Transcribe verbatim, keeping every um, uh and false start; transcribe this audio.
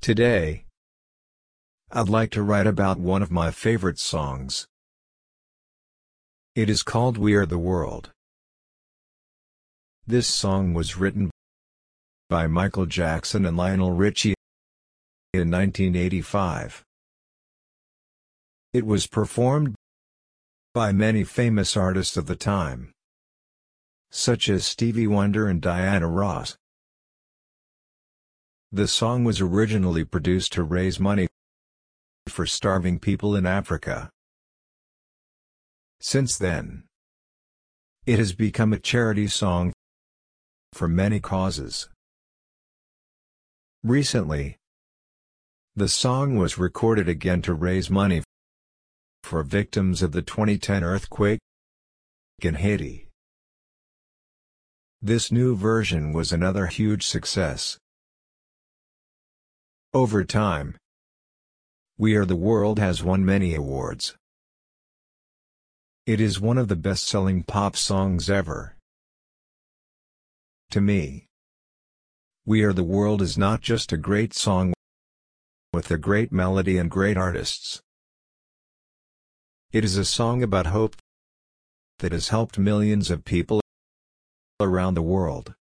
Today, I'd like to write about one of my favorite songs. It is called We Are the World. This song was written by Michael Jackson and Lionel Richie in nineteen eighty-five. It was performed by many famous artists of the time, such as Stevie Wonder and Diana Ross. The song was originally produced to raise money for starving people in Africa. Since then, it has become a charity song for many causes. Recently, the song was recorded again to raise money for victims of the twenty ten earthquake in Haiti. This new version was another huge success. Over time, We Are the World has won many awards. It is one of the best-selling pop songs ever. To me, We Are the World is not just a great song with a great melody and great artists. It is a song about hope that has helped millions of people around the world.